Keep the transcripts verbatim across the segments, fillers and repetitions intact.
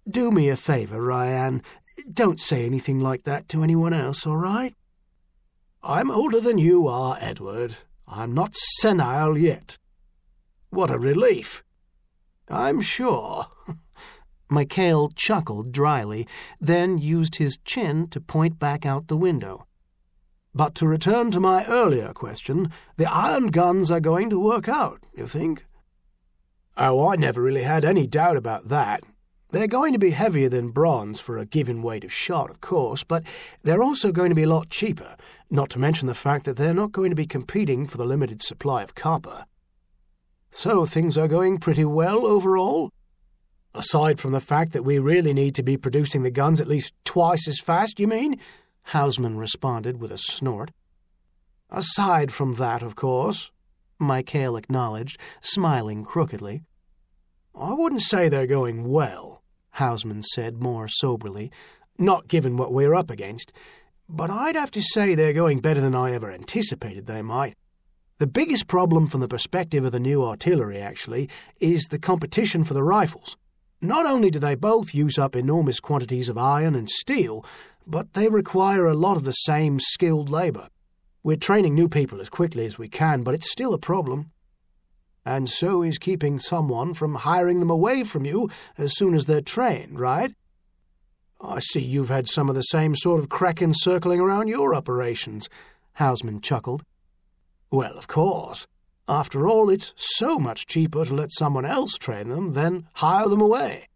Do me a favour, Ryan. Don't say anything like that to anyone else, all right? I'm older than you are, Edward. I'm not senile yet. What a relief. I'm sure. Mikhail chuckled dryly, then used his chin to point back out the window. But to return to my earlier question, the iron guns are going to work out, you think? Oh, I never really had any doubt about that. They're going to be heavier than bronze for a given weight of shot, of course, but they're also going to be a lot cheaper, not to mention the fact that they're not going to be competing for the limited supply of copper. So things are going pretty well overall? Aside from the fact that we really need to be producing the guns at least twice as fast, you mean? Hausman responded with a snort. Aside from that, of course, Mikhail acknowledged, smiling crookedly. I wouldn't say they're going well, Hausman said more soberly, not given what we're up against, but I'd have to say they're going better than I ever anticipated they might. The biggest problem from the perspective of the new artillery, actually, is the competition for the rifles. Not only do they both use up enormous quantities of iron and steel, but they require a lot of the same skilled labour. We're training new people as quickly as we can, but it's still a problem. And so is keeping someone from hiring them away from you as soon as they're trained, right? I see you've had some of the same sort of kraken circling around your operations, Hausman chuckled. Well, of course. After all, it's so much cheaper to let someone else train them than hire them away.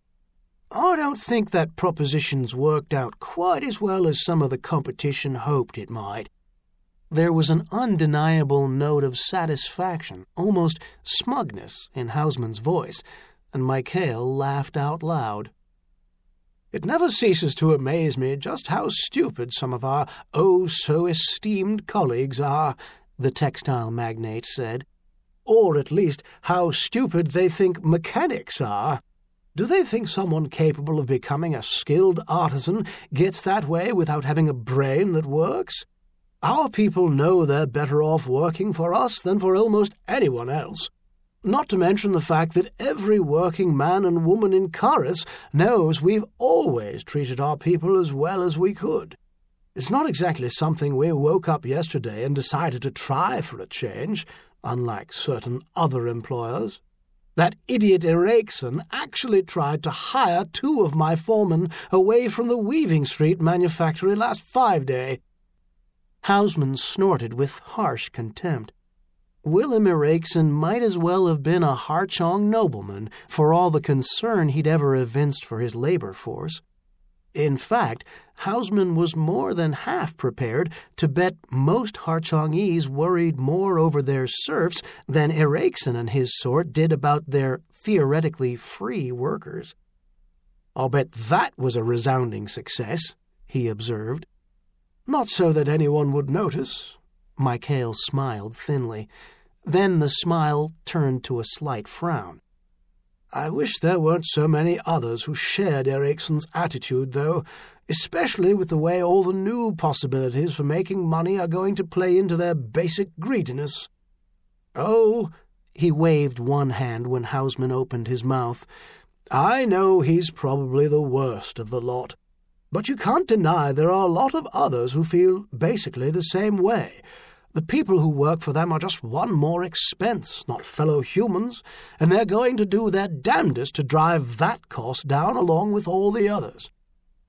I don't think that proposition's worked out quite as well as some of the competition hoped it might. There was an undeniable note of satisfaction, almost smugness, in Hausman's voice, and Mikhail laughed out loud. It never ceases to amaze me just how stupid some of our oh-so-esteemed colleagues are, the textile magnate said. Or at least how stupid they think mechanics are. Do they think someone capable of becoming a skilled artisan gets that way without having a brain that works? Our people know they're better off working for us than for almost anyone else. Not to mention the fact that every working man and woman in Karis knows we've always treated our people as well as we could. It's not exactly something we woke up yesterday and decided to try for a change, unlike certain other employers. That idiot Eriksson actually tried to hire two of my foremen away from the Weaving Street manufactory last five-day. Hausman snorted with harsh contempt. Willem Eriksson might as well have been a Harchong nobleman for all the concern he'd ever evinced for his labor force. In fact, Hausman was more than half prepared to bet most Harchongese worried more over their serfs than Eriksson and his sort did about their theoretically free workers. I'll bet that was a resounding success, he observed. Not so that anyone would notice. Mikhail smiled thinly. Then the smile turned to a slight frown. I wish there weren't so many others who shared Eriksson's attitude, though, especially with the way all the new possibilities for making money are going to play into their basic greediness. Oh, he waved one hand when Hausman opened his mouth. I know he's probably the worst of the lot, but you can't deny there are a lot of others who feel basically the same way. The people who work for them are just one more expense, not fellow humans, and they're going to do their damnedest to drive that cost down along with all the others.